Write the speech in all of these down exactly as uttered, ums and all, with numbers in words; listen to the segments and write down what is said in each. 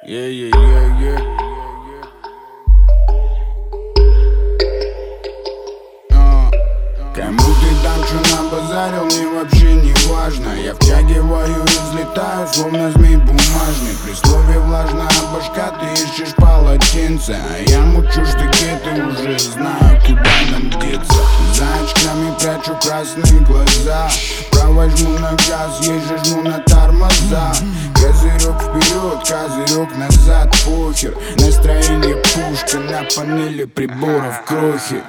Yeah, yeah, yeah, yeah. А, кому ты там что набазарил, мне вообще не важно. Я втягиваю и взлетаю, словно змей бумажный. При слове влажная башка, ты ищешь полотенце, а я мучу штыки, уже знаю, куда нам деться. За очками прячу красные глаза, правой жму на газ, ей же жму на тормоза. Козырек вперед, козырек назад, похер. Настроение пушка, на панели приборов крохи.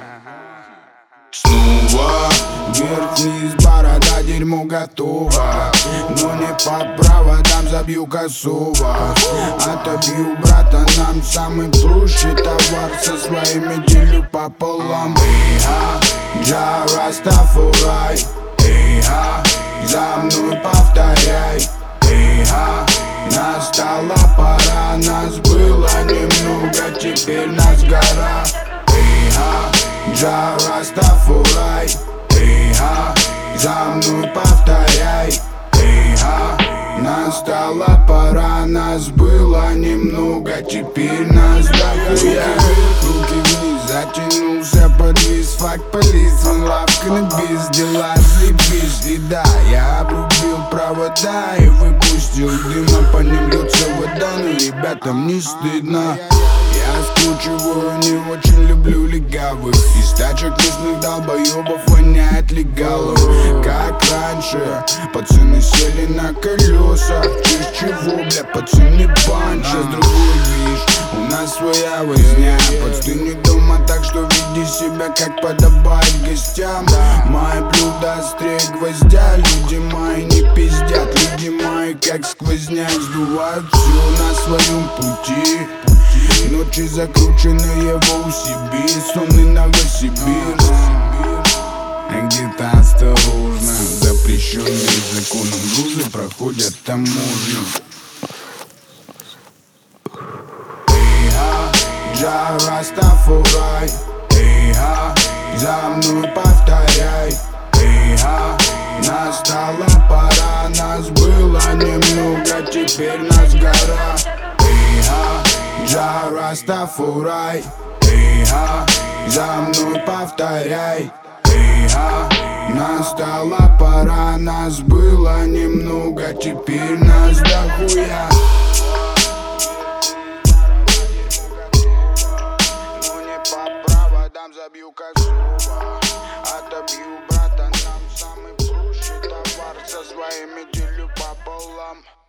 Снова вверх-вниз, борода, дерьмо готово. Но не по проводам, забью косово. Отобью брата, нам самый прущий товар. Со своими делю пополам. Эйха, Джа Растафарай. Эйха, за мной повторяй. Эйха, настала пора, нас было немного, теперь нас гора. Эйха, Джа Растафарай. Эйха, за мной повторяй. Эйха, настала пора, нас было немного, теперь нас дохуя. Руки вниз, затянулся, подвис, факт полис. Он лавка на без дела, заебись. И да, я обрубил провода и выпустил дыма. По ним льется вода, но ребятам не стыдно. Я скручиваю, не очень люблю легавых. Из тачек местных долбоебов воняет легалом. Как раньше, пацаны сели на колеса. Чуть чего, бля, пацаны банча. С другой видишь, у нас своя возня. Подстынь дома, так что веди себя как подобает гостям. Мои блюда острее гвоздя. Люди мои не пиздят. Люди мои как сквозняк сдувают все на своем пути. Ночи закрученные в Новосибирск, сонный Новосибирск. А где-то осторожно, запрещенные законом грузы проходят таможню. Эйха, Джа Растафарай. Эйха, за мной повторяй. Эйха, настала пора, нас было немного, теперь нас гора. Эйха, Джа Растафарай. Эйха, за мной повторяй. Эйха, настала пора, нас было немного, теперь нас дохуя. Но не по проводам, забью косово. Отобью брата, нам самый прущий товар. Со своими делю пополам.